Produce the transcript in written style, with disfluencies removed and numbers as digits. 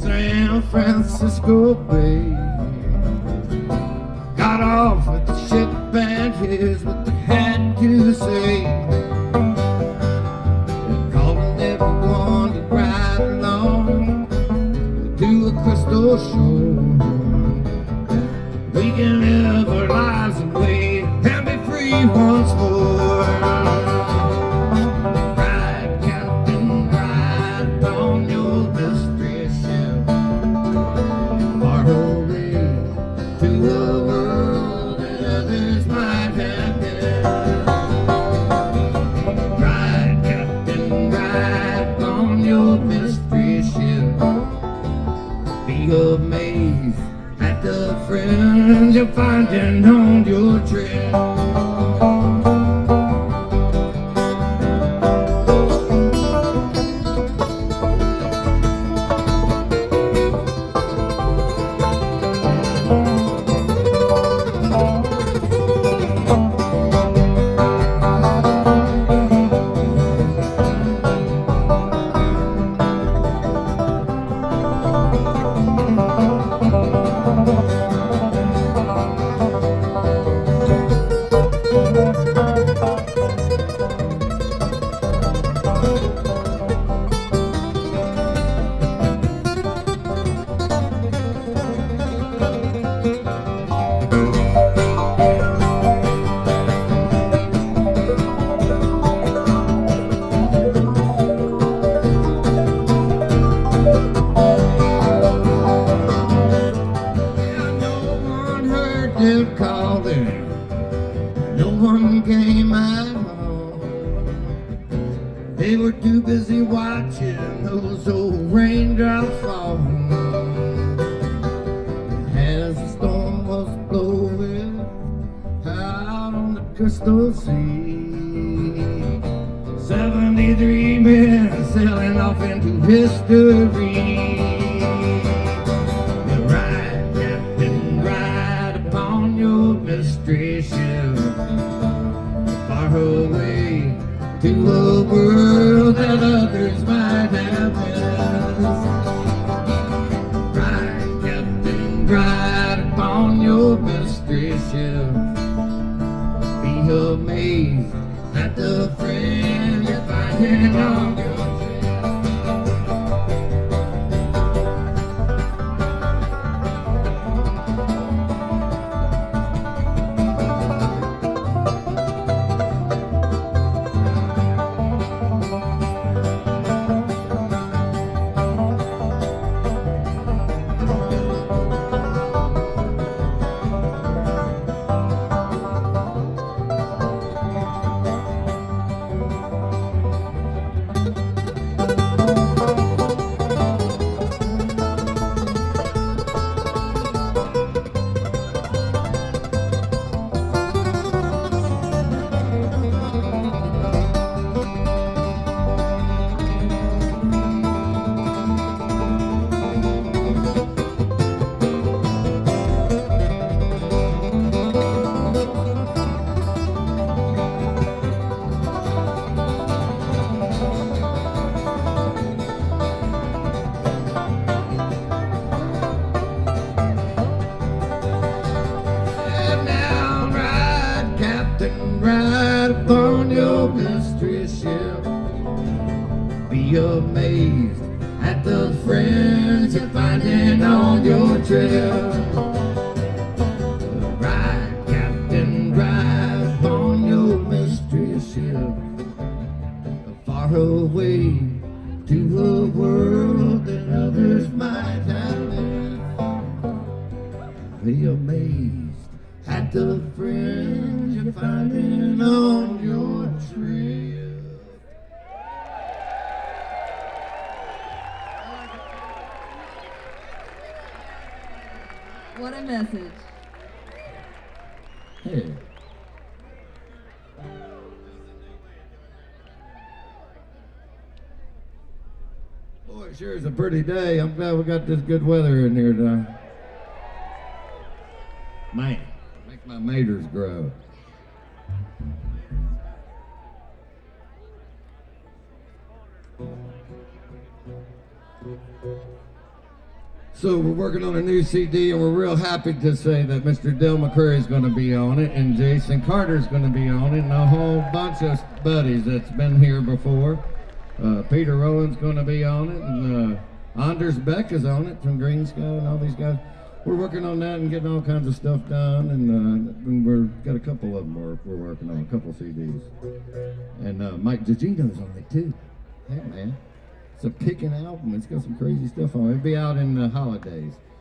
San Francisco Bay. Got off at the ship and here's what they had to say. They're calling everyone to ride along to a crystal shore. We can live our lives away and be free once more. Ride, Captain, ride on your mystery ship, far away to a world that others might have been. Ride, Captain, ride on your mystery ship. Be amazed at the friends you're finding on your trip. No one came at home. They were too busy watching those old raindrops fall. As the storm was blowing out on the crystal sea, 73 men sailing off into history. Mystery ship, far away to a world that others might have missed. Ride, Captain, ride upon your mystery ship. Be amazed at the friend you're finding on your ride upon your mystery ship. Be amazed at the friends you're finding on your trip. Ride, Captain, ride upon your mystery ship, far away to a world that others might have been. Be amazed at the friends you're finding on your trip. What a message. Hey. Boy, it sure is a pretty day. I'm glad we got this good weather in here tonight. Man, make my maters grow. So we're working on a new CD, and we're real happy to say that Mr. Del McCurry is going to be on it, and Jason Carter is going to be on it, and a whole bunch of buddies that's been here before. Peter Rowan's going to be on it, and Anders Beck is on it from Green Sky, and all these guys. We're working on that and getting all kinds of stuff done, and we've got a couple of them we're working on, a couple CDs. And Mike Giugino's on it too. Hey man. It's a picking album. It's got some crazy stuff on it. It'll be out in the holidays.